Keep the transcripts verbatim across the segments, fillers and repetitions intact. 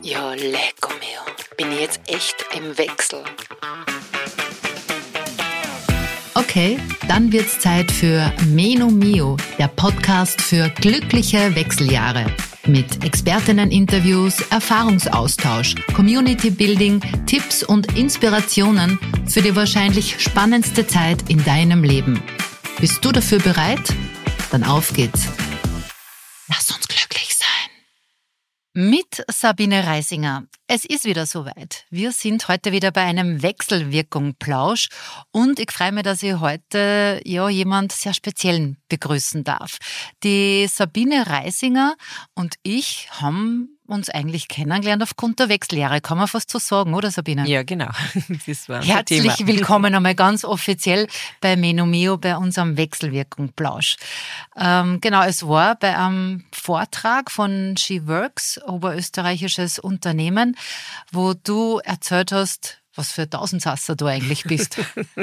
Ja, lecco mio. Bin ich jetzt echt im Wechsel? Okay, dann wird's Zeit für Meno Mio, der Podcast für glückliche Wechseljahre. Mit Expertinnen-Interviews, Erfahrungsaustausch, Community-Building, Tipps und Inspirationen für die wahrscheinlich spannendste Zeit in deinem Leben. Bist du dafür bereit? Dann auf geht's. Lass uns glücklich sein. Mit Sabine Reisinger. Es ist wieder soweit. Wir sind heute wieder bei einem Wechselwirkung-Plausch und ich freue mich, dass ich heute ja jemand sehr Speziellen begrüßen darf. Die Sabine Reisinger und ich haben uns eigentlich kennengelernt aufgrund der Wechseljahre. Kann man fast so sagen, oder Sabine? Ja, genau. Das war unser Herzlich Thema. willkommen einmal ganz offiziell bei Meno Mio, bei unserem Wechselwirkung-Plausch. Ähm, genau, es war bei einem Vortrag von SheWorks, oberösterreichisches Unternehmen, wo du erzählt hast, was für ein Tausendsasser du eigentlich bist.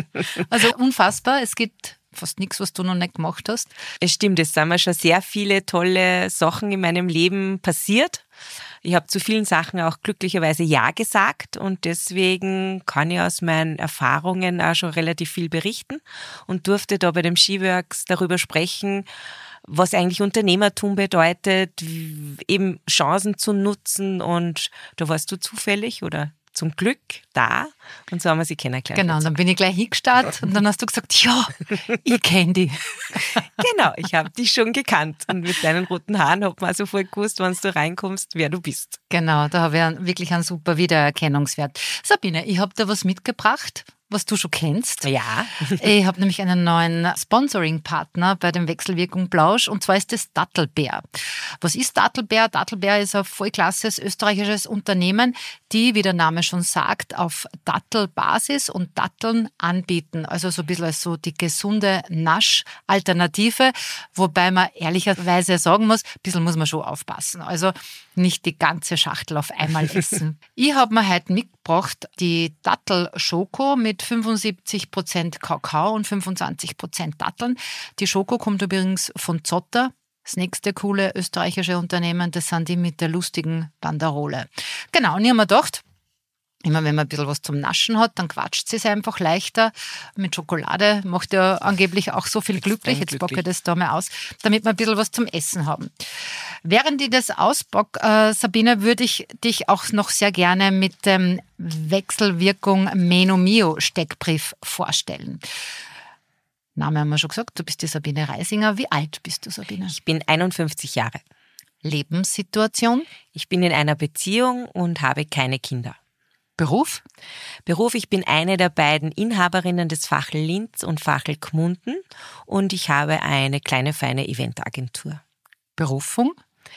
Also unfassbar, es gibt fast nichts, was du noch nicht gemacht hast. Es stimmt, es sind mir schon sehr viele tolle Sachen in meinem Leben passiert. Ich habe zu vielen Sachen auch glücklicherweise Ja gesagt und deswegen kann ich aus meinen Erfahrungen auch schon relativ viel berichten und durfte da bei dem SheWorks darüber sprechen, was eigentlich Unternehmertum bedeutet, eben Chancen zu nutzen, und da warst du zufällig oder zum Glück da und so haben wir sie kennengelernt. Genau, und dann bin ich gleich hingestartet und dann hast du gesagt, ja, ich kenne die. Genau, ich habe dich schon gekannt und mit deinen roten Haaren hat man sofort gewusst, wenn du reinkommst, wer du bist. Genau, da habe ich einen, wirklich einen super Wiedererkennungswert. Sabine, ich habe da was mitgebracht, was du schon kennst. Ja. Ich habe nämlich einen neuen Sponsoring-Partner bei dem Wechselwirkung Plausch und zwar ist das Dattelbär. Was ist Dattelbär? Dattelbär ist ein vollklasses österreichisches Unternehmen, die, wie der Name schon sagt, auf Dattelbasis und Datteln anbieten. Also so ein bisschen als so die gesunde Nasch-Alternative, wobei man ehrlicherweise sagen muss, ein bisschen muss man schon aufpassen. Also nicht die ganze Schachtel auf einmal essen. Ich habe mir heute mitgebracht die Dattel-Schoko mit fünfundsiebzig Prozent Kakao und fünfundzwanzig Prozent Datteln. Die Schoko kommt übrigens von Zotter. Das nächste coole österreichische Unternehmen, das sind die mit der lustigen Banderole. Genau, und ich habe mir gedacht, immer wenn man ein bisschen was zum Naschen hat, dann quatscht es einfach leichter. Mit Schokolade macht ja angeblich auch so viel glücklich. Jetzt packe ich das da mal aus, damit wir ein bisschen was zum Essen haben. Während ich das auspacke, äh, Sabine, würde ich dich auch noch sehr gerne mit dem Wechselwirkung Meno Mio Steckbrief vorstellen. Name haben wir schon gesagt, du bist die Sabine Reisinger. Wie alt bist du, Sabine? Ich bin einundfünfzig Jahre. Lebenssituation? Ich bin in einer Beziehung und habe keine Kinder. Beruf? Beruf, ich bin eine der beiden Inhaberinnen des Fachel Linz und Fachel Gmunden und ich habe eine kleine, feine Eventagentur. Berufung?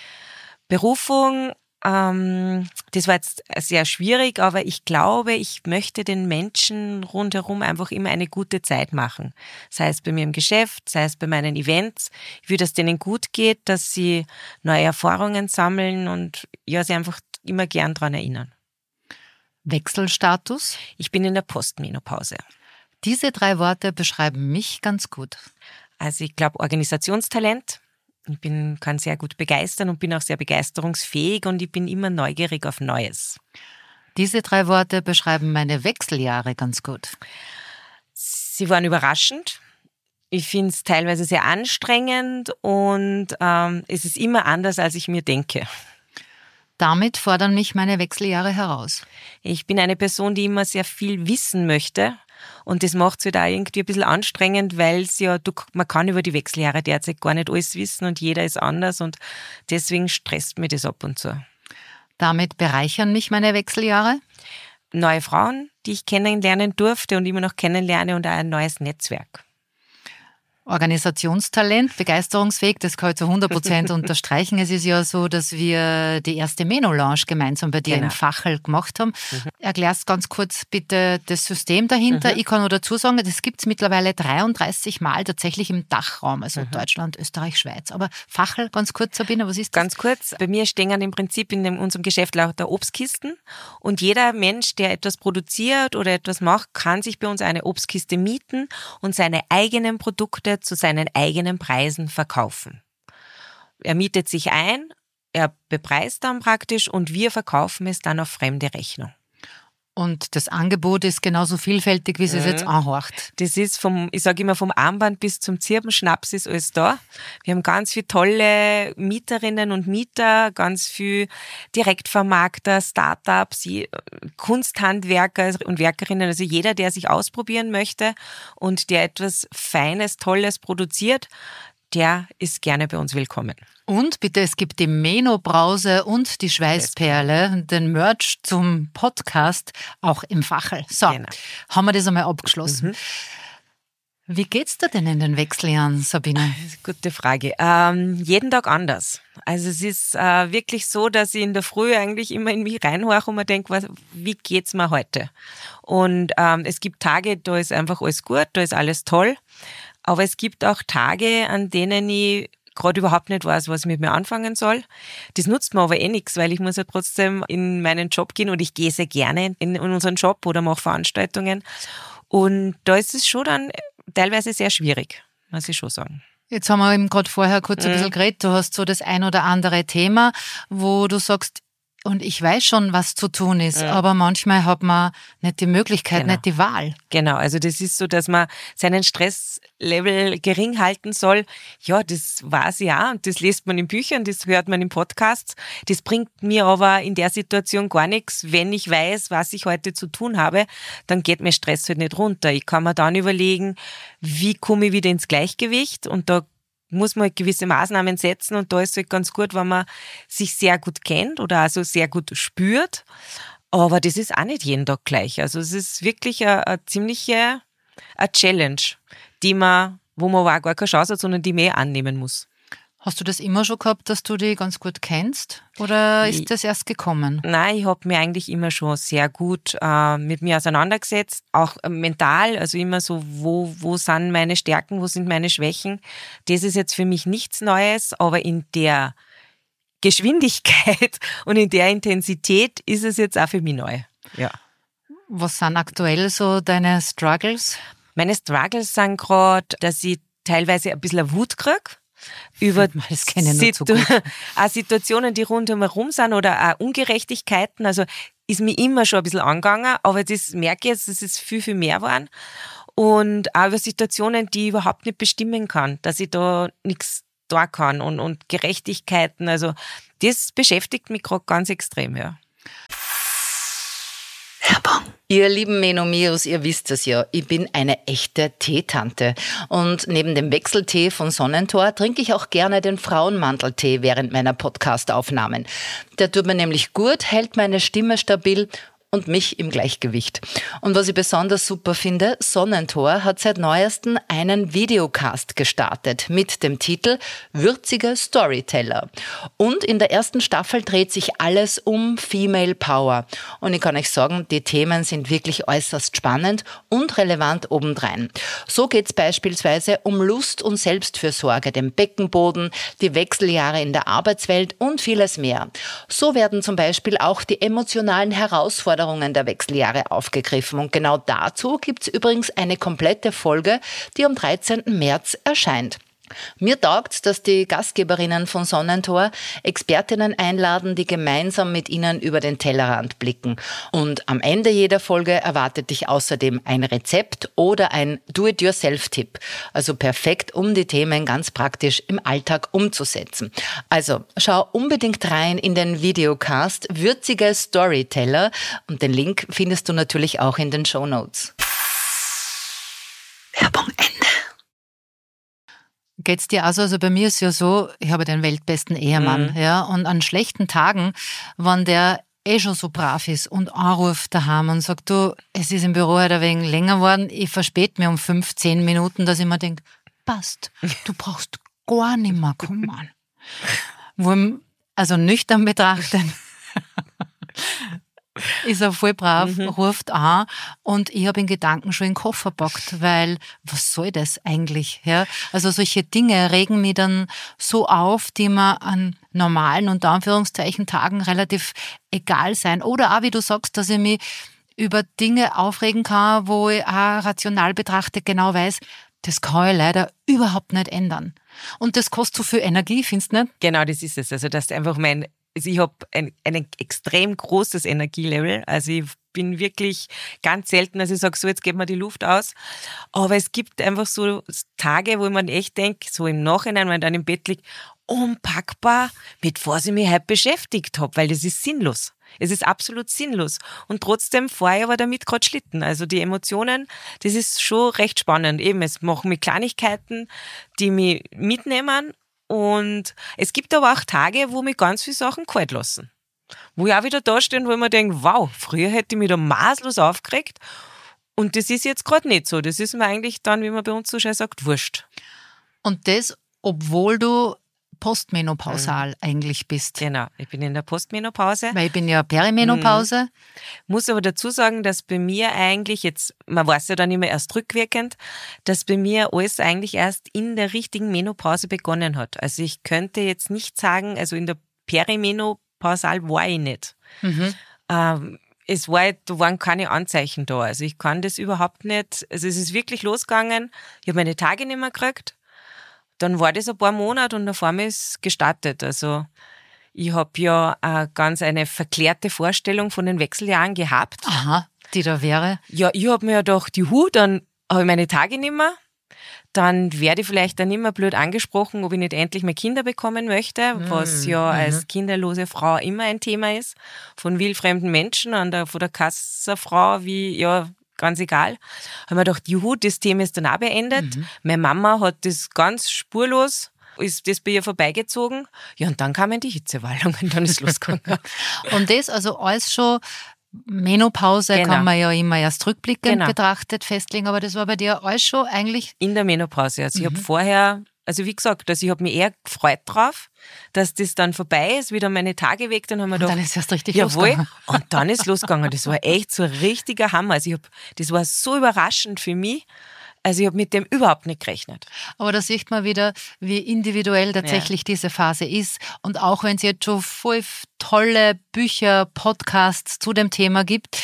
Berufung, ähm, das war jetzt sehr schwierig, aber ich glaube, ich möchte den Menschen rundherum einfach immer eine gute Zeit machen. Sei es bei mir im Geschäft, sei es bei meinen Events. Ich will, dass denen gut geht, dass sie neue Erfahrungen sammeln und ja, sie einfach immer gern daran erinnern. Wechselstatus? Ich bin in der Postmenopause. Diese drei Worte beschreiben mich ganz gut. Also ich glaube Organisationstalent. Ich bin, kann sehr gut begeistern und bin auch sehr begeisterungsfähig und ich bin immer neugierig auf Neues. Diese drei Worte beschreiben meine Wechseljahre ganz gut. Sie waren überraschend. Ich finde es teilweise sehr anstrengend und ähm, es ist immer anders, als ich mir denke. Damit fordern mich meine Wechseljahre heraus. Ich bin eine Person, die immer sehr viel wissen möchte. Und das macht es halt auch irgendwie ein bisschen anstrengend, weil es ja, du, man kann über die Wechseljahre derzeit gar nicht alles wissen und jeder ist anders und deswegen stresst mich das ab und zu. Damit bereichern mich meine Wechseljahre? Neue Frauen, die ich kennenlernen durfte und immer noch kennenlerne und auch ein neues Netzwerk. Organisationstalent, begeisterungsfähig, das kann ich zu hundert Prozent unterstreichen. Es ist ja so, dass wir die erste Meno-Lounge gemeinsam bei dir Genau. im Fachel gemacht haben. Mhm. Erklärst ganz kurz bitte das System dahinter. Mhm. Ich kann nur dazu sagen, das gibt es mittlerweile dreiunddreißig Mal tatsächlich im Dachraum, also Mhm. Deutschland, Österreich, Schweiz. Aber Fachel, ganz kurz, Sabine, was ist das? Ganz kurz, bei mir stehen im Prinzip in dem, unserem Geschäft lauter Obstkisten und jeder Mensch, der etwas produziert oder etwas macht, kann sich bei uns eine Obstkiste mieten und seine eigenen Produkte zu seinen eigenen Preisen verkaufen. Er mietet sich ein, er bepreist dann praktisch und wir verkaufen es dann auf fremde Rechnung. Und das Angebot ist genauso vielfältig, wie es mhm. jetzt anhorcht. Das ist vom, ich sage immer, vom Armband bis zum Zirbenschnaps ist alles da. Wir haben ganz viele tolle Mieterinnen und Mieter, ganz viele Direktvermarkter, Startups, Kunsthandwerker und Werkerinnen, also jeder, der sich ausprobieren möchte und der etwas Feines, Tolles produziert, der ist gerne bei uns willkommen. Und bitte, es gibt die Meno-Brause und die Schweißperle, den Merch zum Podcast, auch im Fachel. So, genau. Haben wir das einmal abgeschlossen. Mhm. Wie geht's dir denn in den Wechseljahren, Sabine? Gute Frage. Ähm, jeden Tag anders. Also es ist äh, wirklich so, dass ich in der Früh eigentlich immer in mich reinhorche und mir denke, was, wie geht's mir heute? Und ähm, es gibt Tage, da ist einfach alles gut, da ist alles toll. Aber es gibt auch Tage, an denen ich gerade überhaupt nicht weiß, was ich mit mir anfangen soll. Das nutzt mir aber eh nichts, weil ich muss ja trotzdem in meinen Job gehen und ich gehe sehr gerne in unseren Job oder mache Veranstaltungen. Und da ist es schon dann teilweise sehr schwierig, muss ich schon sagen. Jetzt haben wir eben gerade vorher kurz ein Mhm. bisschen geredet. Du hast so das ein oder andere Thema, wo du sagst, und ich weiß schon, was zu tun ist, Mhm. aber manchmal hat man nicht die Möglichkeit, Genau. nicht die Wahl. Genau, also das ist so, dass man seinen Stresslevel gering halten soll. Ja, das weiß ich auch und das liest man in Büchern, das hört man in Podcasts. Das bringt mir aber in der Situation gar nichts. Wenn ich weiß, was ich heute zu tun habe, dann geht mir Stress halt nicht runter. Ich kann mir dann überlegen, wie komme ich wieder ins Gleichgewicht, und da muss man halt gewisse Maßnahmen setzen, und da ist es halt ganz gut, wenn man sich sehr gut kennt oder also sehr gut spürt. Aber das ist auch nicht jeden Tag gleich. Also es ist wirklich eine, eine ziemliche eine Challenge, die man, wo man aber auch gar keine Chance hat, sondern die man eh annehmen muss. Hast du das immer schon gehabt, dass du die ganz gut kennst? Oder ist Ich- das erst gekommen? Nein, ich habe mir eigentlich immer schon sehr gut äh, mit mir auseinandergesetzt, auch äh, mental, also immer so, wo, wo sind meine Stärken, wo sind meine Schwächen. Das ist jetzt für mich nichts Neues, aber in der Geschwindigkeit und in der Intensität ist es jetzt auch für mich neu. Ja. Was sind aktuell so deine Struggles? Meine Struggles sind gerade, dass ich teilweise ein bisschen Wut kriege. Über Das kenne ich nur zu Situ- gut. auch Situationen, die rundherum sind, oder auch Ungerechtigkeiten. Also ist mir immer schon ein bisschen angegangen, aber das merke ich jetzt, dass es viel, viel mehr waren. Und auch über Situationen, die ich überhaupt nicht bestimmen kann, dass ich da nichts da kann, und, und Gerechtigkeiten. Also das beschäftigt mich gerade ganz extrem, ja. Ihr lieben Menomios, ihr wisst es ja, ich bin eine echte Teetante. Und neben dem Wechseltee von Sonnentor trinke ich auch gerne den Frauenmanteltee während meiner Podcast-Aufnahmen. Der tut mir nämlich gut, hält meine Stimme stabil und mich im Gleichgewicht. Und was ich besonders super finde, Sonnentor hat seit neuestem einen Videocast gestartet mit dem Titel Würzige Storyteller. Und in der ersten Staffel dreht sich alles um Female Power. Und ich kann euch sagen, die Themen sind wirklich äußerst spannend und relevant obendrein. So geht es beispielsweise um Lust und Selbstfürsorge, den Beckenboden, die Wechseljahre in der Arbeitswelt und vieles mehr. So werden zum Beispiel auch die emotionalen Herausforderungen der Wechseljahre aufgegriffen. Und genau dazu gibt's übrigens eine komplette Folge, die am dreizehnten März erscheint. Mir taugt's, dass die Gastgeberinnen von Sonnentor Expertinnen einladen, die gemeinsam mit ihnen über den Tellerrand blicken. Und am Ende jeder Folge erwartet dich außerdem ein Rezept oder ein Do-it-yourself-Tipp. Also perfekt, um die Themen ganz praktisch im Alltag umzusetzen. Also schau unbedingt rein in den Videocast Würzige Storyteller, und den Link findest du natürlich auch in den Shownotes. Werbung Ende. Geht's dir also? Also bei mir ist ja so, ich habe den weltbesten Ehemann, Mhm. ja, und an schlechten Tagen, wenn der eh schon so brav ist und anruft daheim und sagt, du, es ist im Büro halt ein wenig länger geworden, ich verspäte mir um fünf, zehn Minuten, dass ich mir denke, passt, du brauchst gar nicht mehr kommen. Wo ihm, also nüchtern betrachtet, ist er voll brav, Mhm. ruft an, und ich habe in Gedanken schon in den Koffer gepackt, weil was soll das eigentlich? Ja? Also solche Dinge regen mich dann so auf, die mir an normalen, unter Anführungszeichen, Tagen relativ egal sein. Oder auch, wie du sagst, dass ich mich über Dinge aufregen kann, wo ich auch rational betrachtet genau weiß, Das kann ich leider überhaupt nicht ändern. Und das kostet so viel Energie, findest du nicht? Genau, das ist es. Also, dass einfach mein, also ich habe ein, ein extrem großes Energielevel. Also, ich bin wirklich ganz selten, dass ich sage, so, jetzt geht mir die Luft aus. Aber es gibt einfach so Tage, wo man echt denkt, so im Nachhinein, wenn ich dann im Bett liege, unpackbar, mit was ich mich heute beschäftigt habe, weil das ist sinnlos. Es ist absolut sinnlos. Und trotzdem fahre ich aber damit gerade Schlitten. Also die Emotionen, das ist schon recht spannend. Eben, es machen mich Kleinigkeiten, die mich mitnehmen. Und es gibt aber auch Tage, wo mich ganz viele Sachen kalt lassen. Wo ich auch wieder da stehe, wo ich mir denke, wow, früher hätte ich mich da maßlos aufgeregt. Und das ist jetzt gerade nicht so. Das ist mir eigentlich dann, wie man bei uns so schön sagt, wurscht. Und das, obwohl du postmenopausal mhm. eigentlich bist. Genau, ich bin in der Postmenopause. Weil ich bin ja Perimenopause. Mhm. Muss aber dazu sagen, dass bei mir eigentlich jetzt, man weiß ja dann immer erst rückwirkend, dass bei mir alles eigentlich erst in der richtigen Menopause begonnen hat. Also ich könnte jetzt nicht sagen, also in der Perimenopausal war ich nicht. Mhm. Ähm, es war, da waren keine Anzeichen da. Also ich kann das überhaupt nicht, also es ist wirklich losgegangen. Ich habe meine Tage nicht mehr gekriegt. Dann war das ein paar Monate und auf einmal ist es gestartet. Also ich habe ja äh, ganz eine verklärte Vorstellung von den Wechseljahren gehabt. Aha, die da wäre? Ja, ich habe mir ja gedacht, juhu, dann habe ich meine Tage nicht mehr. Dann werde ich vielleicht dann immer blöd angesprochen, ob ich nicht endlich mehr Kinder bekommen möchte, mhm. was ja mhm. als kinderlose Frau immer ein Thema ist. Von wildfremden Menschen, an der, von der Kasserfrau, wie, ja, ganz egal. Haben wir gedacht, juhu, das Thema ist dann auch beendet. Mhm. Meine Mama hat das ganz spurlos, ist das bei ihr vorbeigezogen. Ja, und dann kamen die Hitzewallungen, dann ist losgegangen. Und das also alles schon Menopause, genau. Kann man ja immer erst rückblickend genau. betrachtet festlegen, aber das war bei dir alles schon eigentlich... In der Menopause. Also mhm. ich habe vorher, also wie gesagt, also ich habe mich eher gefreut drauf, dass das dann vorbei ist, wieder meine Tage weg, dann haben wir und gedacht, dann ist erst richtig jawohl, losgegangen. Und dann ist losgegangen. Das war echt so ein richtiger Hammer. Also ich hab, das war so überraschend für mich. Also ich habe mit dem überhaupt nicht gerechnet. Aber da sieht man wieder, wie individuell tatsächlich ja. diese Phase ist. Und auch wenn es jetzt schon voll tolle Bücher, Podcasts zu dem Thema gibt,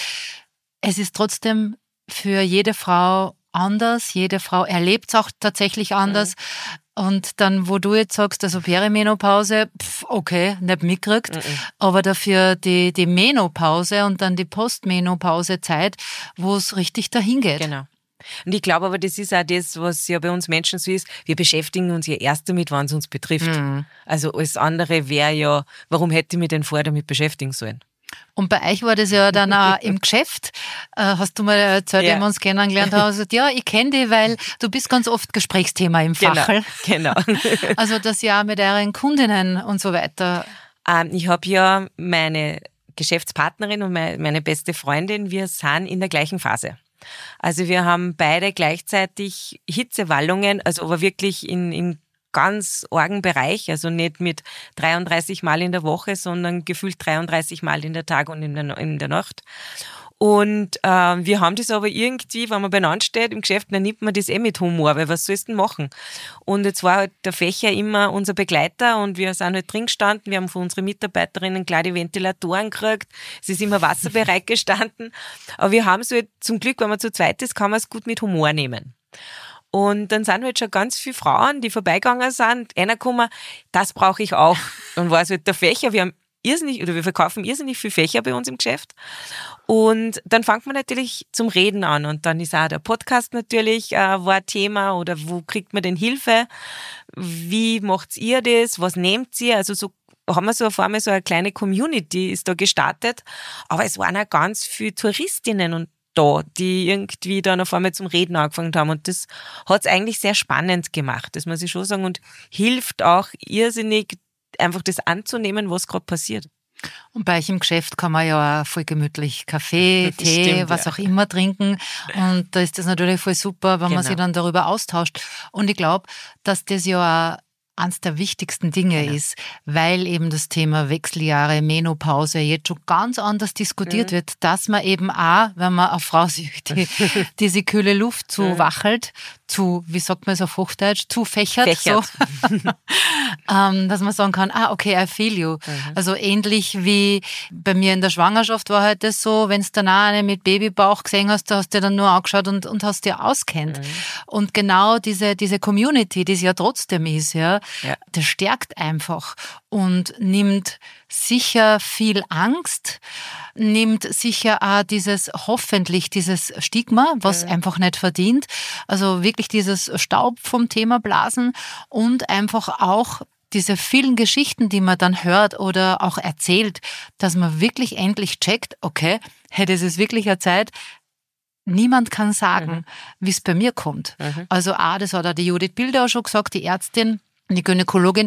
es ist trotzdem für jede Frau anders. Jede Frau erlebt es auch tatsächlich anders. Mhm. Und dann, wo du jetzt sagst, also Perimenopause, pf, okay, nicht mitgekriegt, mhm. aber dafür die, die Menopause und dann die Postmenopause-Zeit, wo es richtig dahin geht. Genau. Und ich glaube aber, das ist auch das, was ja bei uns Menschen so ist, wir beschäftigen uns ja erst damit, wann es uns betrifft. Mhm. Also alles andere wäre ja, warum hätte ich mich denn vorher damit beschäftigen sollen? Und bei euch war das ja dann auch im Geschäft. Hast du mal erzählt, ja. wie wir uns kennengelernt haben, gesagt, ja, ich kenne dich, weil du bist ganz oft Gesprächsthema im Fachel. Genau, genau. Also das ja mit euren Kundinnen und so weiter. Ähm, ich habe ja meine Geschäftspartnerin und meine, meine beste Freundin, wir sind in der gleichen Phase. Also wir haben beide gleichzeitig Hitzewallungen, also aber wirklich in, in ganz argen Bereich, also nicht mit dreiunddreißig Mal in der Woche, sondern gefühlt dreiunddreißig Mal in der Tag und in der, in der Nacht. Und äh, wir haben das aber irgendwie, wenn man beieinander steht im Geschäft, dann nimmt man das eh mit Humor, weil was sollst du denn machen? Und jetzt war halt der Fächer immer unser Begleiter und wir sind halt drin gestanden, wir haben von unseren Mitarbeiterinnen klar die Ventilatoren gekriegt, es ist immer Wasser bereit gestanden, aber wir haben es halt zum Glück, wenn man zu zweit ist, kann man es gut mit Humor nehmen. Und dann sind halt schon ganz viele Frauen, die vorbeigegangen sind, einer gekommen, das brauche ich auch. Dann war es halt der Fächer, wir haben irrsinnig, oder wir verkaufen irrsinnig viele Fächer bei uns im Geschäft. Und dann fängt man natürlich zum Reden an. Und dann ist auch der Podcast natürlich, äh, war Thema, oder wo kriegt man denn Hilfe? Wie macht ihr das? Was nehmt ihr? Also so haben wir so auf einmal so eine kleine Community ist da gestartet. Aber es waren auch ganz viele Touristinnen und da, die irgendwie dann auf einmal zum Reden angefangen haben. Und das hat es eigentlich sehr spannend gemacht, das muss ich schon sagen, und hilft auch irrsinnig, einfach das anzunehmen, was gerade passiert. Und bei euch im Geschäft kann man ja auch voll gemütlich Kaffee, Tee, stimmt, was ja. auch immer trinken. Und da ist das natürlich voll super, wenn genau. man sich dann darüber austauscht. Und ich glaube, dass das ja auch eines der wichtigsten Dinge Genau. ist, weil eben das Thema Wechseljahre, Menopause jetzt schon ganz anders diskutiert Mhm. wird, dass man eben auch, wenn man eine Frau sieht, die diese kühle Luft zu Mhm. wachelt, zu, wie sagt man es auf Hochdeutsch, zu fächert, Fächert. so, ähm, dass man sagen kann, ah, okay, I feel you. Mhm. Also ähnlich wie bei mir in der Schwangerschaft war halt das so, wenn du dann auch eine mit Babybauch gesehen hast, da hast du dir dann nur angeschaut und, und hast dir auskennt. Mhm. Und genau diese, diese Community, die es ja trotzdem ist, ja, Ja. das stärkt einfach und nimmt sicher viel Angst, nimmt sicher auch dieses, hoffentlich dieses Stigma, was Mhm. einfach nicht verdient. Also wirklich dieses Staub vom Thema blasen und einfach auch diese vielen Geschichten, die man dann hört oder auch erzählt, dass man wirklich endlich checkt, okay, hey, das ist wirklich eine Zeit, niemand kann sagen, Mhm. wie es bei mir kommt. Mhm. Also auch, das hat auch die Judith Bilder auch schon gesagt, die Ärztin, die Gynäkologin,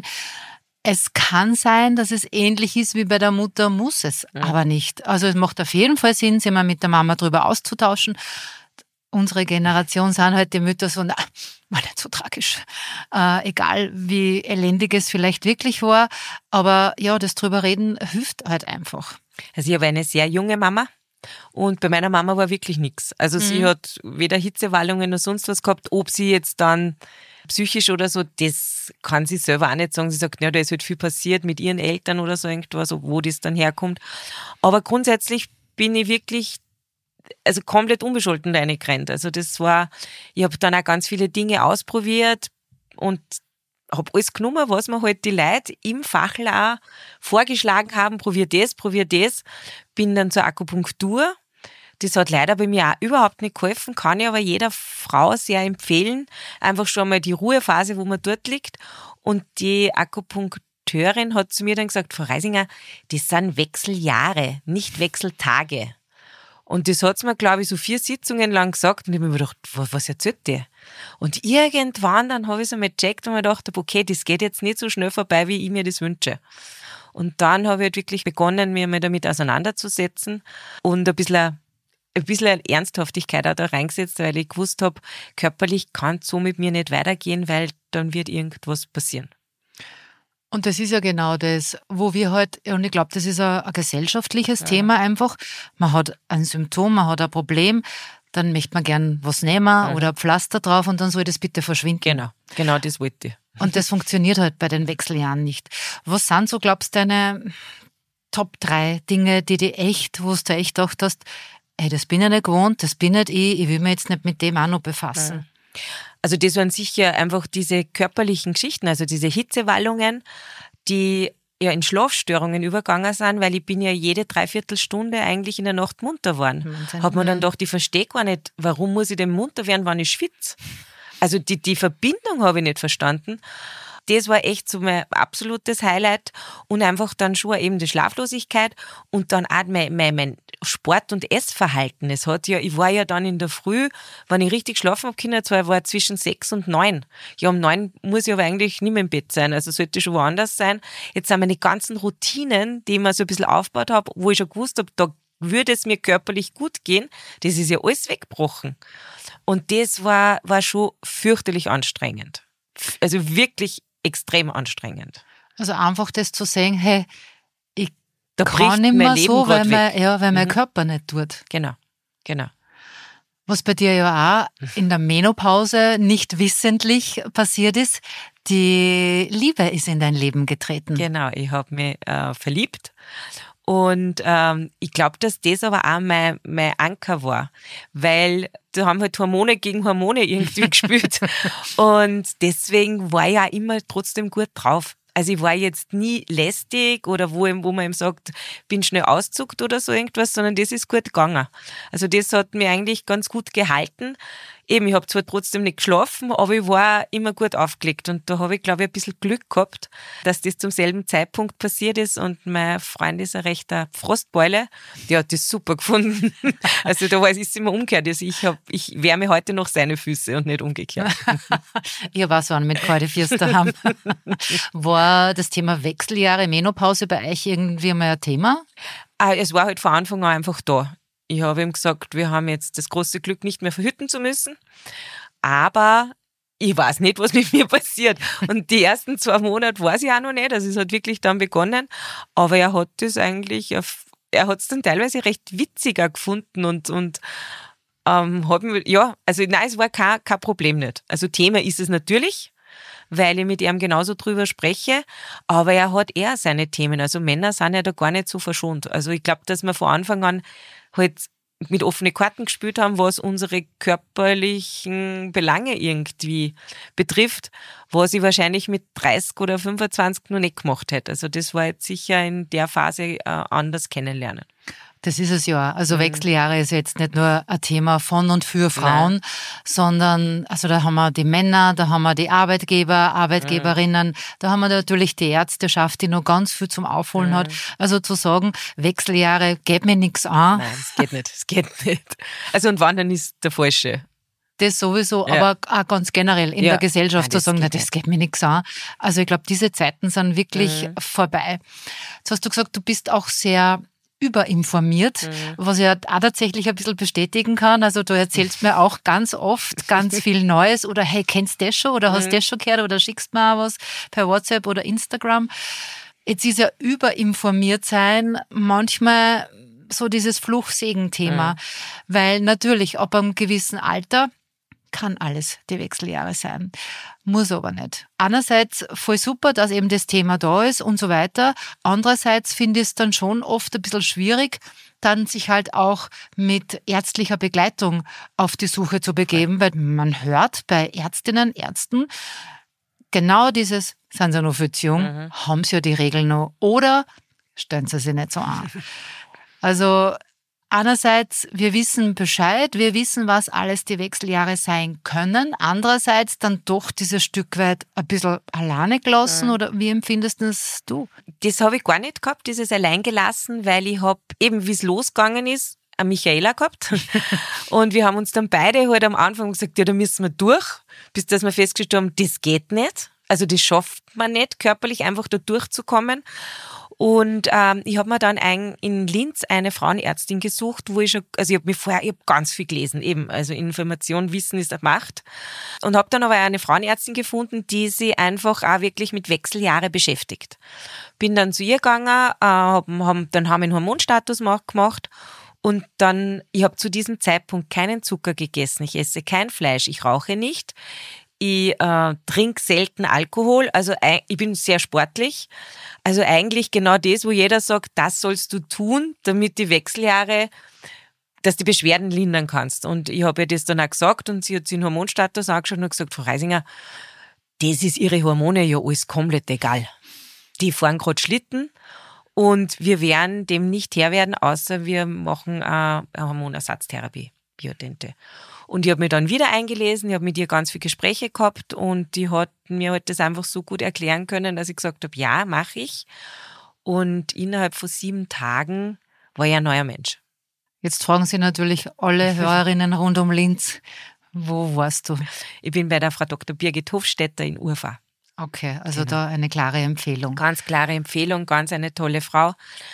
es kann sein, dass es ähnlich ist wie bei der Mutter, muss es Mhm. aber nicht. Also es macht auf jeden Fall Sinn, sich mal mit der Mama drüber auszutauschen. Unsere Generation sind halt die Mütter so, na, war nicht so tragisch. Äh, egal, wie elendig es vielleicht wirklich war. Aber ja, das drüber reden hilft halt einfach. Also ich habe eine sehr junge Mama und bei meiner Mama war wirklich nichts. Also sie Mhm. hat weder Hitzewallungen noch sonst was gehabt. Ob sie jetzt dann psychisch oder so, das kann sie selber auch nicht sagen. Sie sagt, ja, da ist halt viel passiert mit ihren Eltern oder so irgendwas, wo das dann herkommt. Aber grundsätzlich bin ich wirklich also komplett unbescholten reingerannt. Also das war, ich habe dann auch ganz viele Dinge ausprobiert und habe alles genommen, was mir halt die Leute im Fachel auch vorgeschlagen haben, probier das, probier das. Bin dann zur Akupunktur. Das hat leider bei mir auch überhaupt nicht geholfen, kann ich aber jeder Frau sehr empfehlen. Einfach schon mal die Ruhephase, wo man dort liegt. Und die Akupunkteurin hat zu mir dann gesagt, Frau Reisinger, das sind Wechseljahre, nicht Wechseltage. Und das hat's mir, glaube ich, so vier Sitzungen lang gesagt. Und ich habe mir gedacht, was, was erzählt die? Und irgendwann, dann habe ich es einmal gecheckt und mir gedacht, okay, das geht jetzt nicht so schnell vorbei, wie ich mir das wünsche. Und dann habe ich halt wirklich begonnen, mich mal damit auseinanderzusetzen und ein bisschen, ein bisschen Ernsthaftigkeit auch da reingesetzt, weil ich gewusst habe, körperlich kann es so mit mir nicht weitergehen, weil dann wird irgendwas passieren. Und das ist ja genau das, wo wir halt, und ich glaube, das ist ein, ein gesellschaftliches Ja. Thema einfach. Man hat ein Symptom, man hat ein Problem, dann möchte man gern was nehmen Mhm. oder ein Pflaster drauf und dann soll das bitte verschwinden. Genau, genau das wollte ich. Und das funktioniert halt bei den Wechseljahren nicht. Was sind so, glaubst du, deine Top drei Dinge, die dir echt, wo du echt gedacht hast, ey, das bin ich nicht gewohnt, das bin nicht ich, ich will mich jetzt nicht mit dem auch noch befassen. Also das waren sicher einfach diese körperlichen Geschichten, also diese Hitzewallungen, die ja in Schlafstörungen übergegangen sind, weil ich bin ja jede Dreiviertelstunde eigentlich in der Nacht munter geworden. Wahnsinn. Hat man dann Mhm. gedacht, ich verstehe gar nicht, warum muss ich denn munter werden, wenn ich schwitze? Also die, die Verbindung habe ich nicht verstanden. Das war echt so mein absolutes Highlight und einfach dann schon eben die Schlaflosigkeit und dann auch mein, mein, mein Sport- und Essverhalten. Es hat ja, ich war ja dann in der Früh, wenn ich richtig geschlafen habe, Kinder, zwar war zwischen sechs und neun. Ja, um neun muss ich aber eigentlich nicht mehr im Bett sein, also sollte schon woanders sein. Jetzt sind meine ganzen Routinen, die ich mir so ein bisschen aufgebaut habe, wo ich schon gewusst habe, da würde es mir körperlich gut gehen, das ist ja alles weggebrochen. Und das war, war schon fürchterlich anstrengend. Also wirklich extrem anstrengend. Also einfach das zu sehen, hey, ich Da kann bricht nicht mein mehr Leben so, weil, grad mein, weg. ja, weil mein Mhm. Körper nicht tut. Genau, genau. Was bei dir ja auch in der Menopause nicht wissentlich passiert ist, die Liebe ist in dein Leben getreten. Genau, ich habe mich äh, verliebt und ähm, ich glaube, dass das aber auch mein, mein Anker war, weil da haben halt Hormone gegen Hormone irgendwie gespielt und deswegen war ich auch immer trotzdem gut drauf. Also ich war jetzt nie lästig oder wo, wo man ihm sagt, bin schnell auszuckt oder so irgendwas, sondern das ist gut gegangen. Also das hat mir eigentlich ganz gut gehalten. Eben, ich habe zwar trotzdem nicht geschlafen, aber ich war immer gut aufgelegt und da habe ich, glaube ich, ein bisschen Glück gehabt, dass das zum selben Zeitpunkt passiert ist und mein Freund ist ein rechter Frostbeule, der hat das super gefunden. Also da war es immer umgekehrt. Also ich, hab, ich wärme heute noch seine Füße und nicht umgekehrt. Ich war so an mit kalte Füße daheim. War das Thema Wechseljahre, Menopause bei euch irgendwie mal ein Thema? Ah, es war halt von Anfang an einfach da. Ich habe ihm gesagt, wir haben jetzt das große Glück, nicht mehr verhüten zu müssen. Aber ich weiß nicht, was mit mir passiert. Und die ersten zwei Monate weiß ich auch noch nicht, also es hat wirklich dann begonnen, aber er hat das eigentlich, auf, er hat es dann teilweise recht witziger gefunden und, und ähm, hat mir, ja, also nein, es war kein, kein Problem nicht. Also Thema ist es natürlich, weil ich mit ihm genauso drüber spreche, aber er hat eher seine Themen. Also Männer sind ja da gar nicht so verschont. Also ich glaube, dass wir von Anfang an halt mit offenen Karten gespielt haben, was unsere körperlichen Belange irgendwie betrifft, was ich wahrscheinlich mit dreißig oder fünfundzwanzig noch nicht gemacht hätte. Also das war jetzt sicher in der Phase äh, anders kennenlernen. Das ist es ja. Also Wechseljahre ist jetzt nicht nur ein Thema von und für Frauen, Nein. sondern also da haben wir die Männer, da haben wir die Arbeitgeber, Arbeitgeberinnen, mhm. da haben wir natürlich die Ärzteschaft, die noch ganz viel zum Aufholen mhm. hat. Also zu sagen, Wechseljahre geht mir nichts an. Nein, es geht nicht, es geht nicht. Also und Wandern ist der Falsche. Das sowieso, ja. aber auch ganz generell in ja. der Gesellschaft Nein, zu sagen, na, das geht mir nichts an. Also ich glaube, diese Zeiten sind wirklich mhm. vorbei. Jetzt hast du gesagt, du bist auch sehr überinformiert, mhm. was ich auch tatsächlich ein bisschen bestätigen kann. Also du erzählst mir auch ganz oft ganz viel Neues oder hey, kennst du das schon oder hast du mhm. das schon gehört oder schickst mir auch was per WhatsApp oder Instagram. Jetzt ist ja überinformiert sein manchmal so dieses Fluch-Segen-Thema, mhm. weil natürlich ab einem gewissen Alter kann alles die Wechseljahre sein. Muss aber nicht. Einerseits voll super, dass eben das Thema da ist und so weiter. Andererseits finde ich es dann schon oft ein bisschen schwierig, dann sich halt auch mit ärztlicher Begleitung auf die Suche zu begeben, weil man hört bei Ärztinnen, Ärzten, genau dieses, sind sie noch viel zu jung, mhm. haben sie ja die Regeln noch oder stellen sie sich nicht so an. Also einerseits, wir wissen Bescheid, wir wissen, was alles die Wechseljahre sein können. Andererseits dann doch dieses Stück weit ein bisschen alleine gelassen. Ja. Oder wie empfindest das du? Das habe ich gar nicht gehabt, dieses Alleingelassen, weil ich habe eben, wie es losgegangen ist, eine Michaela gehabt. Und wir haben uns dann beide halt am Anfang gesagt, ja, da müssen wir durch, bis dass wir festgestellt haben, das geht nicht. Also das schafft man nicht, körperlich einfach da durchzukommen. Und ähm, ich habe mir dann ein, in Linz eine Frauenärztin gesucht, wo ich schon, also ich habe mich vorher, ich habe ganz viel gelesen, eben, also Information, Wissen ist Macht. Und habe dann aber eine Frauenärztin gefunden, die sich einfach auch wirklich mit Wechseljahre beschäftigt. Bin dann zu ihr gegangen, äh, hab, hab, dann haben wir einen Hormonstatus gemacht und dann, ich habe zu diesem Zeitpunkt keinen Zucker gegessen, ich esse kein Fleisch, ich rauche nicht. Ich äh, trinke selten Alkohol, also ich bin sehr sportlich. Also eigentlich genau das, wo jeder sagt, das sollst du tun, damit die Wechseljahre, dass die Beschwerden lindern kannst. Und ich habe ihr das dann auch gesagt und sie hat sich den Hormonstatus angeschaut und gesagt, Frau Reisinger, das ist ihre Hormone ja alles komplett egal. Die fahren gerade Schlitten und wir werden dem nicht Herr werden, außer wir machen eine Hormonersatztherapie, Biodente. Und ich habe mich dann wieder eingelesen, ich habe mit ihr ganz viele Gespräche gehabt und die hat mir halt das einfach so gut erklären können, dass ich gesagt habe, ja, mache ich. Und innerhalb von sieben Tagen war ich ein neuer Mensch. Jetzt fragen Sie natürlich alle Hörerinnen rund um Linz, wo warst du? Ich bin bei der Frau Doktor Birgit Hofstetter in Urfa. Okay, also genau. Da eine klare Empfehlung. Ganz klare Empfehlung, ganz eine tolle Frau.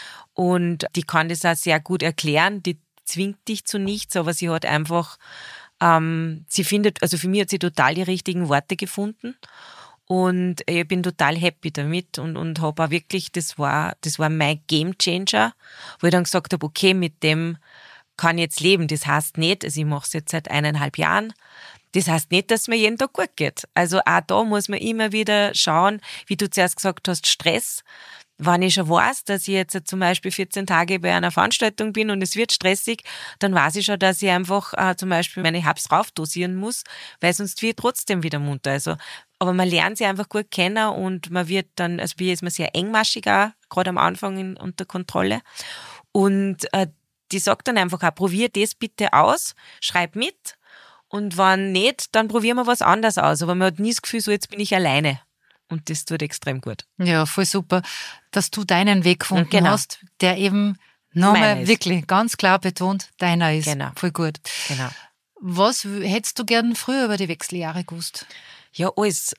Und die kann das auch sehr gut erklären, die zwingt dich zu nichts, aber sie hat einfach Ähm, sie findet, also für mich hat sie total die richtigen Worte gefunden und ich bin total happy damit und, und habe auch wirklich, das war, das war mein Gamechanger, wo ich dann gesagt habe, okay, mit dem kann ich jetzt leben. Das heißt nicht, also ich mache es jetzt seit eineinhalb Jahren, das heißt nicht, dass es mir jeden Tag gut geht. Also auch da muss man immer wieder schauen, wie du zuerst gesagt hast, Stress. Wenn ich schon weiß, dass ich jetzt zum Beispiel vierzehn Tage bei einer Veranstaltung bin und es wird stressig, dann weiß ich schon, dass ich einfach äh, zum Beispiel meine Hubs raufdosieren muss, weil sonst wird trotzdem wieder munter. Also, aber man lernt sie einfach gut kennen und man wird dann, also wie ist man sehr engmaschig auch, gerade am Anfang in, unter Kontrolle. Und äh, die sagt dann einfach auch, probier das bitte aus, schreib mit und wenn nicht, dann probieren wir was anderes aus. Aber man hat nie das Gefühl, so jetzt bin ich alleine. Und das tut extrem gut. Ja, voll super, dass du deinen Weg gefunden genau. hast, der eben nochmal wirklich ganz klar betont, deiner ist. Genau. Voll gut. Genau. Was hättest du gern früher über die Wechseljahre gewusst? Ja, alles.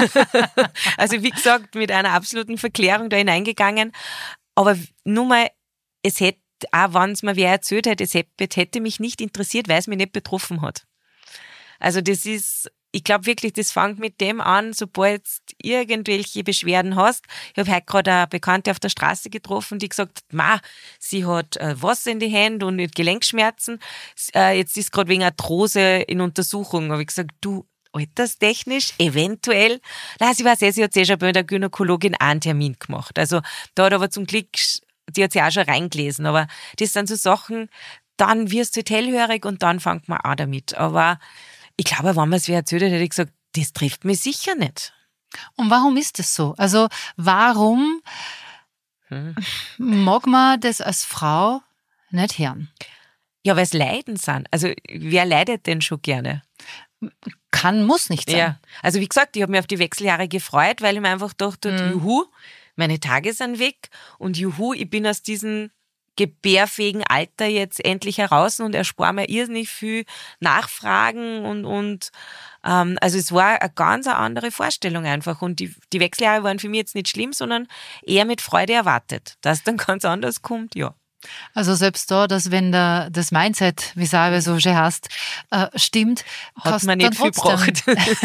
Also wie gesagt, mit einer absoluten Verklärung da hineingegangen. Aber nur mal, es hätte, auch wenn es mir wer erzählt hätte, es hätte, hätte mich nicht interessiert, weil es mich nicht betroffen hat. Also das ist... ich glaube wirklich, das fängt mit dem an, sobald du irgendwelche Beschwerden hast. Ich habe heute gerade eine Bekannte auf der Straße getroffen, die gesagt hat, ma, sie hat äh, Wasser in die Hände und Gelenkschmerzen. Äh, jetzt ist gerade wegen Arthrose in Untersuchung. Habe ich gesagt, du, alterstechnisch, eventuell. Nein, sie weiß eh, sie hat eh schon bei der Gynäkologin einen Termin gemacht. Also da hat aber zum Glück, die hat sie auch schon reingelesen. Aber das sind so Sachen, dann wirst du halt hellhörig und dann fängt man an damit. Aber ich glaube, wenn man es wer erzählt hat, hätte ich gesagt, das trifft mich sicher nicht. Und warum ist das so? Also warum hm. mag man das als Frau nicht hören? Ja, weil es Leiden sind. Also wer leidet denn schon gerne? Kann, muss nicht sein. Ja, also wie gesagt, ich habe mich auf die Wechseljahre gefreut, weil ich mir einfach dachte, mhm. juhu, meine Tage sind weg und juhu, ich bin aus diesem gebärfähigen Alter jetzt endlich heraus und erspare mir irrsinnig viel Nachfragen und, und ähm, also es war eine ganz andere Vorstellung einfach und die, die Wechseljahre waren für mich jetzt nicht schlimm, sondern eher mit Freude erwartet. Dass dann ganz anders kommt, ja. Also selbst da, dass wenn der, das Mindset, wie Salve so schön heißt, äh, stimmt, hat man nicht viel gebracht.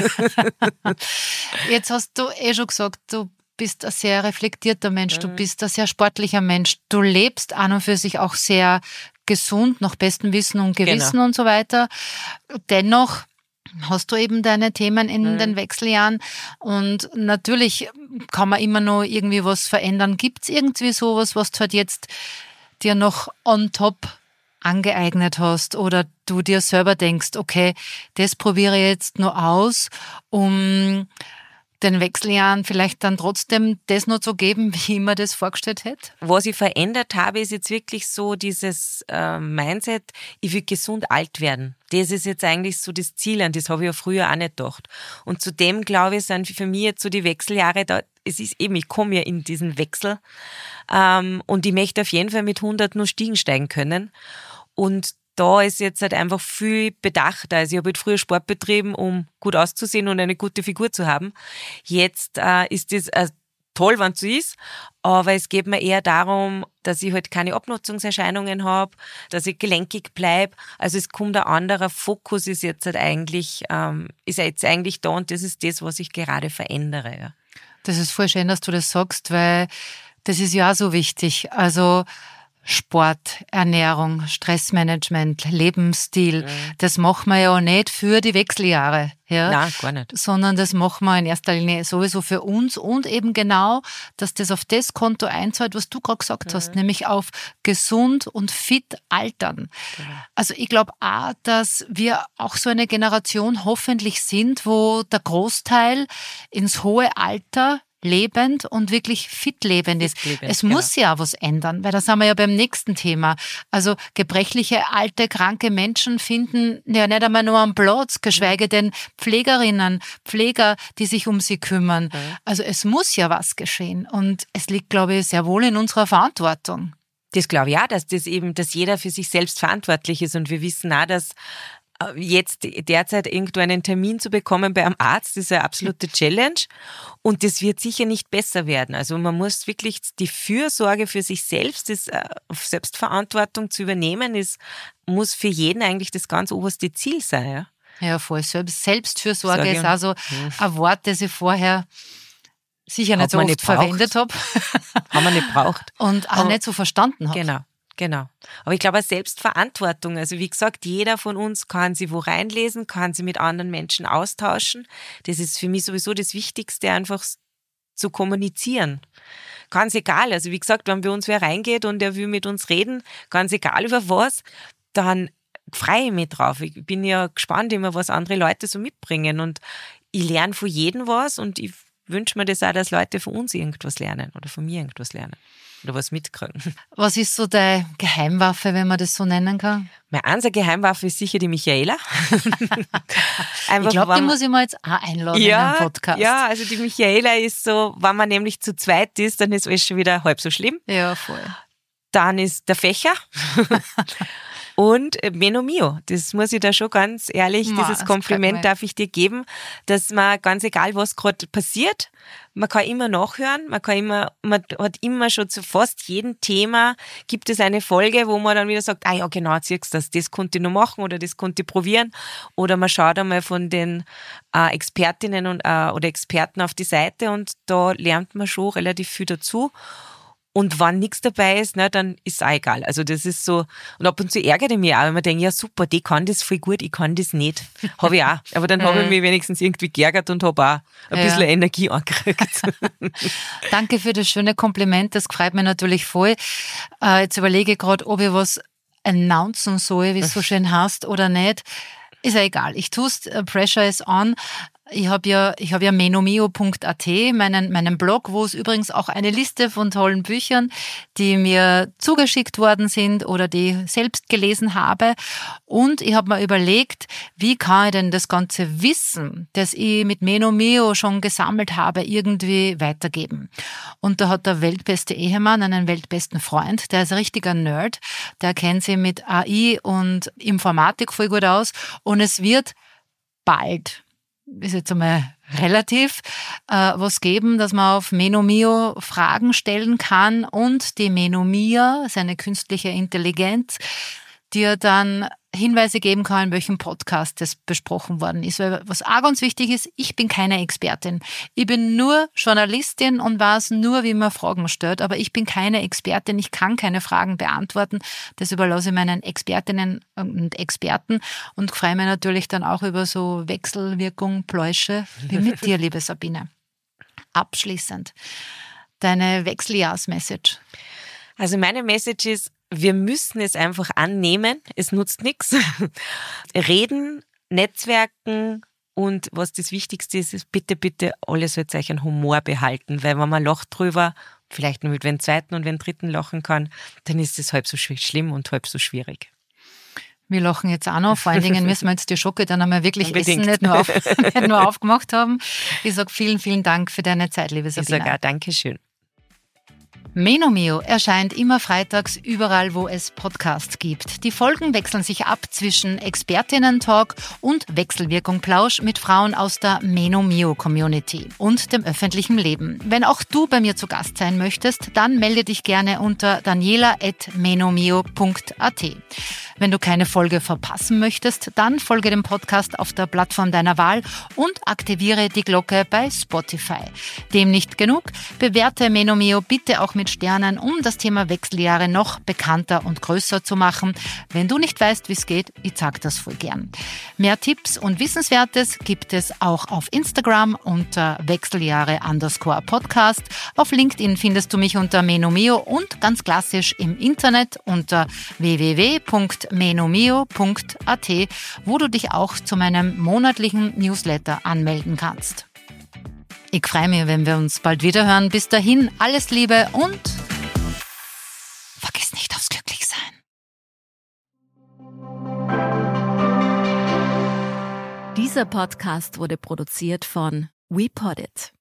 Jetzt hast du eh schon gesagt, du bist ein sehr reflektierter Mensch, du bist ein sehr sportlicher Mensch, du lebst an und für sich auch sehr gesund, nach bestem Wissen und Gewissen genau. und so weiter. Dennoch hast du eben deine Themen in mhm. den Wechseljahren und natürlich kann man immer noch irgendwie was verändern. Gibt es irgendwie sowas, was du halt jetzt dir noch on top angeeignet hast oder du dir selber denkst, okay, das probiere ich jetzt noch aus, um den Wechseljahren vielleicht dann trotzdem das noch zu geben, wie ich mir das vorgestellt hätte? Was ich verändert habe, ist jetzt wirklich so dieses äh, Mindset, ich will gesund alt werden. Das ist jetzt eigentlich so das Ziel, an das habe ich ja früher auch nicht gedacht. Und zudem, glaube ich, sind für mich jetzt so die Wechseljahre da, es ist eben, ich komme ja in diesen Wechsel ähm, und ich möchte auf jeden Fall mit hundert nur Stiegen steigen können. Und da ist jetzt halt einfach viel bedachter. Also ich habe halt früher Sport betrieben, um gut auszusehen und eine gute Figur zu haben. Jetzt äh, ist das äh, toll, wenn es so ist, aber es geht mir eher darum, dass ich halt keine Abnutzungserscheinungen habe, dass ich gelenkig bleibe. Also es kommt ein anderer Fokus, ist jetzt halt eigentlich, ähm, ist jetzt eigentlich da und das ist das, was ich gerade verändere. Ja. Das ist voll schön, dass du das sagst, weil das ist ja auch so wichtig. Also Sport, Ernährung, Stressmanagement, Lebensstil, mhm. das machen wir ja nicht für die Wechseljahre, ja, Nein, gar nicht. Sondern das machen wir in erster Linie sowieso für uns und eben genau, dass das auf das Konto einzahlt, was du gerade gesagt mhm. hast, nämlich auf gesund und fit altern. Mhm. Also ich glaube auch, dass wir auch so eine Generation hoffentlich sind, wo der Großteil ins hohe Alter lebend und wirklich fit lebend ist. Lebend, es muss genau. ja was ändern, weil da sind wir ja beim nächsten Thema. Also gebrechliche, alte, kranke Menschen finden ja nicht einmal nur einen Platz, geschweige denn Pflegerinnen, Pfleger, die sich um sie kümmern. Mhm. Also es muss ja was geschehen und es liegt, glaube ich, sehr wohl in unserer Verantwortung. Das glaube ich auch, dass das eben, dass jeder für sich selbst verantwortlich ist und wir wissen auch, dass jetzt derzeit irgendwo einen Termin zu bekommen bei einem Arzt, ist eine absolute Challenge und das wird sicher nicht besser werden. Also man muss wirklich die Fürsorge für sich selbst, das auf Selbstverantwortung zu übernehmen, ist, muss für jeden eigentlich das ganz oberste Ziel sein. Ja, ja voll. Selbstfürsorge Sorge. Ist also hm. ein Wort, das ich vorher sicher nicht Hat so oft nicht verwendet habe. Haben wir nicht braucht. Und auch Aber, nicht so verstanden habe. Genau. Genau. Aber ich glaube, Selbstverantwortung, also wie gesagt, jeder von uns kann sich wo reinlesen, kann sich mit anderen Menschen austauschen. Das ist für mich sowieso das Wichtigste, einfach zu kommunizieren. Ganz egal, also wie gesagt, wenn bei uns wer reingeht und der will mit uns reden, ganz egal über was, dann freue ich mich drauf. Ich bin ja gespannt immer, was andere Leute so mitbringen und ich lerne von jedem was und ich wünsche mir das auch, dass Leute von uns irgendwas lernen oder von mir irgendwas lernen. Oder was mitkriegen. Was ist so deine Geheimwaffe, wenn man das so nennen kann? Meine einzige Geheimwaffe ist sicher die Michaela. Einfach, ich glaube, die muss ich mal jetzt auch einladen ja, in einen Podcast. Ja, also die Michaela ist so, wenn man nämlich zu zweit ist, dann ist alles schon wieder halb so schlimm. Ja, voll. Dann ist der Fächer. und Meno Mio. Das muss ich da schon ganz ehrlich, Ma, dieses Kompliment darf ich dir geben, dass man ganz egal, was gerade passiert, man kann immer nachhören, man kann immer, man hat immer schon zu fast jedem Thema gibt es eine Folge, wo man dann wieder sagt, ah ja, genau, jetzt siehst du das, das konnte ich noch machen oder das konnte ich probieren. Oder man schaut einmal von den äh, Expertinnen und, äh, oder Experten auf die Seite und da lernt man schon relativ viel dazu. Und wenn nichts dabei ist, ne, dann ist es auch egal. Also das ist so, und ab und zu ärgere ich mich auch, wenn man denkt, ja super, die kann das voll gut, ich kann das nicht. Habe ich auch. Aber dann habe ich mich wenigstens irgendwie geärgert und habe auch ein Ja. bisschen Energie angekriegt. Danke für das schöne Kompliment, das freut mich natürlich voll. Äh, jetzt überlege ich gerade, ob ich was announcen soll, wie es so schön heißt, oder nicht. Ist ja egal, ich tue es, Pressure is on. Ich habe ja, ich habe ja menomio punkt at, meinen, meinen Blog, wo es übrigens auch eine Liste von tollen Büchern, die mir zugeschickt worden sind oder die ich selbst gelesen habe. Und ich habe mir überlegt, wie kann ich denn das ganze Wissen, das ich mit Menomio schon gesammelt habe, irgendwie weitergeben. Und da hat der weltbeste Ehemann einen weltbesten Freund, der ist ein richtiger Nerd, der kennt sich mit A I und Informatik voll gut aus und es wird bald, ist jetzt einmal relativ, äh, was geben, dass man auf Menomio Fragen stellen kann und die Menomia, seine künstliche Intelligenz, dir dann Hinweise geben kann, in welchem Podcast das besprochen worden ist. Weil was auch ganz wichtig ist, ich bin keine Expertin. Ich bin nur Journalistin und weiß nur, wie man Fragen stellt, aber ich bin keine Expertin, ich kann keine Fragen beantworten. Das überlasse ich meinen Expertinnen und Experten und freue mich natürlich dann auch über so Wechselwirkung, Pläusche, wie mit dir, liebe Sabine. Abschließend, deine Wechseljahrs-Message. Also meine Message ist, wir müssen es einfach annehmen, es nutzt nichts. Reden, Netzwerken und was das Wichtigste ist, ist bitte, bitte, alles wird euch einen Humor behalten, weil wenn man lacht drüber, vielleicht nur mit dem zweiten und dem dritten lachen kann, dann ist es halb so schlimm und halb so schwierig. Wir lachen jetzt auch noch, vor allen Dingen müssen wir jetzt die Schocke dann einmal wirklich Unbedingt. essen, nicht nur, auf, nicht nur aufgemacht haben. Ich sage vielen, vielen Dank für deine Zeit, liebe Sabine. Ich sage auch Dankeschön. Menomio erscheint immer freitags überall, wo es Podcasts gibt. Die Folgen wechseln sich ab zwischen Expertinnen-Talk und Wechselwirkung-Plausch mit Frauen aus der Menomio-Community und dem öffentlichen Leben. Wenn auch du bei mir zu Gast sein möchtest, dann melde dich gerne unter daniela at menomio punkt at. Wenn du keine Folge verpassen möchtest, dann folge dem Podcast auf der Plattform deiner Wahl und aktiviere die Glocke bei Spotify. Dem nicht genug? Bewerte Menomio bitte auch mit Sternen, um das Thema Wechseljahre noch bekannter und größer zu machen. Wenn du nicht weißt, wie es geht, ich sag das voll gern. Mehr Tipps und Wissenswertes gibt es auch auf Instagram unter Wechseljahre underscore Podcast. Auf LinkedIn findest du mich unter Menomio und ganz klassisch im Internet unter w w w punkt menomio punkt at, wo du dich auch zu meinem monatlichen Newsletter anmelden kannst. Ich freue mich, wenn wir uns bald wieder hören. Bis dahin, alles Liebe und vergiss nicht aufs Glücklichsein. Dieser Podcast wurde produziert von WePoddit.